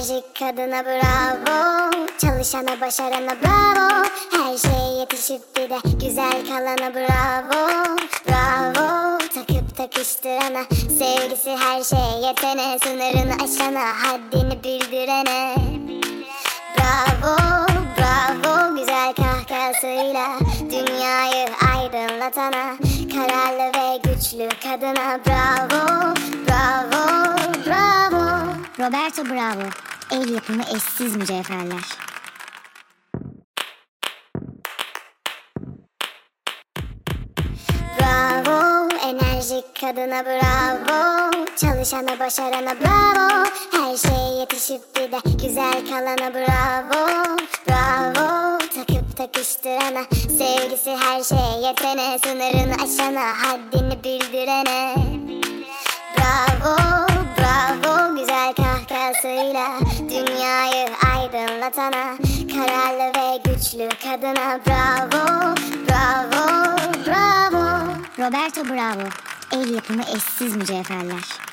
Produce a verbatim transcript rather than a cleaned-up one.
enerjik kadına bravo. Çalışana başarana bravo. Her şeye yetişip bir de güzel kalana bravo. Bravo. Takıp takıştırana, sevgisi her şeye yetene, sınırını aşana, haddini bildirene. Bravo, bravo. Güzel kahkahasıyla dünyayı aydınlatana, kararlı ve güçlü kadına bravo. Bravo, bravo. Roberto Bravo. El yapımı eşsiz mücevherler. Bravo, enerjik kadına bravo. Çalışana başarana bravo. Her şeye yetişip bir de güzel kalana bravo. Bravo, takıp takıştırana, sevgisi her şeye yetene, sınırını aşana, haddini bildirene. Bravo, bravo. Güzel kahkahasıyla dünyayı aydınlatana, kararlı ve güçlü kadına bravo. Bravo, bravo. Roberto Bravo. El yapımı eşsiz mücevherler.